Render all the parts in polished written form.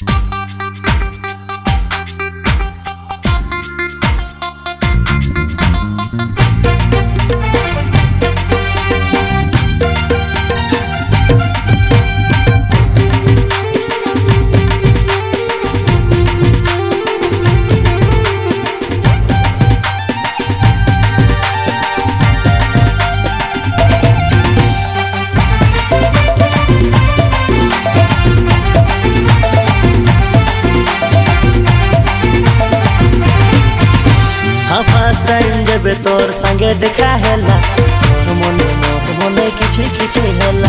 First time जब तोर संगे देखा हैला मोर मने किछि हैला।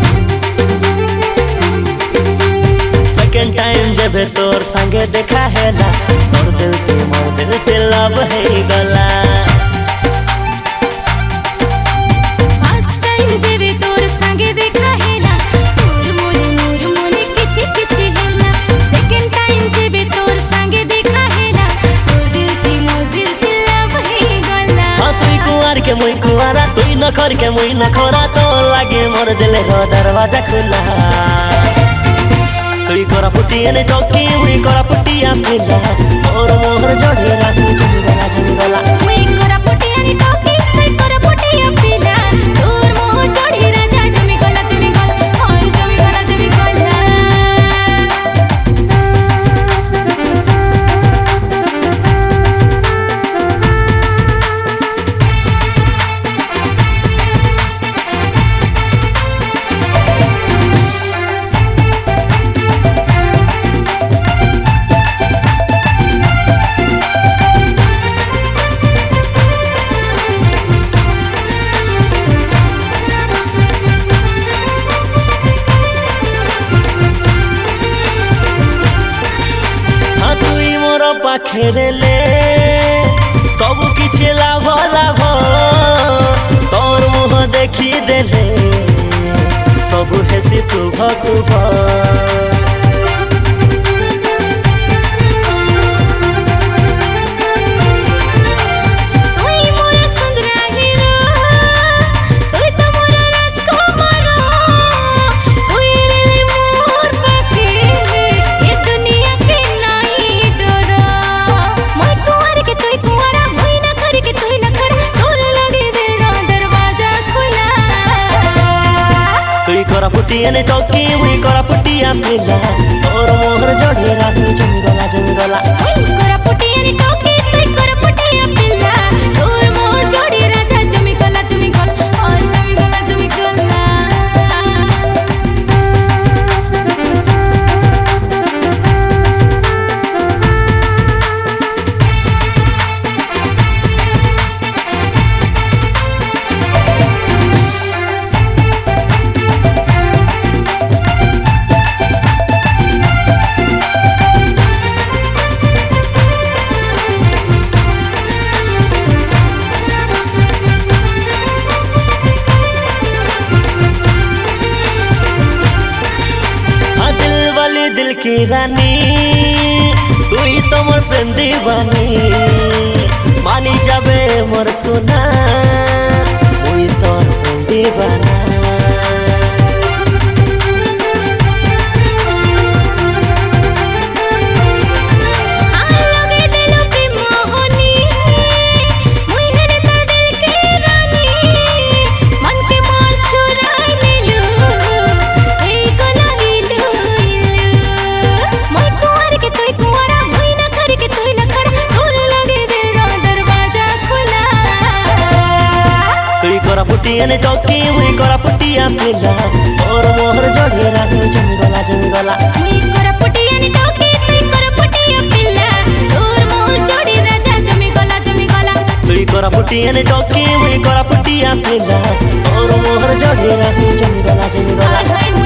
सेकंड टाइम जब तोर संगे देखा हैला मोर दिल ते लव है गला। फर्स्ट टाइम जब तोर संगे देखा हैला मोर मने किछि हैला। सेकंड टाइम जब तोर संगे देखा हैला के मुई कुआरा तुई नखर के मुई नखरा तो लागे मोर दिल रो दरवाजा खुला। तुई करा पुटिया ने टोकी मुई करा पुटिया पिला और मोहर जोड़े राखू जमी गला मुई करा पुटिया ने टोकी तुई करा पुटिया पिला और मोहर जोड़े राजा जमी गला हाय जमी गला। पाखेरेले सब किछि लाभ तोर मुह देखी देले सब हेसी शुभ पुटिया ने टोकी मुई करा पुटिया पिला और मोहर जोड़े राखू जमी गला मुई करा पुटिया ने टोकी तुई करा पुटिया पिला और मोहर जोड़े राजा जमी गला और जमी गला। दिल की रानी तू ही तो मोर प्रेम दीवानी मानी जाबे मोर सोना मुई तोर प्रेम दीवाना। पुटिया ने टोकी मुई करा पुटिया पिला और मोहर जोड़े राखू जमी गला मुई करा पुटिया ने टोकी तुई करा पुटिया पिला और मोहर जोड़े राजा जमी गला तुई करा पुटिया ने टोकी मुई करा पुटिया पिला और मोहर जोड़े राखू जमी गला।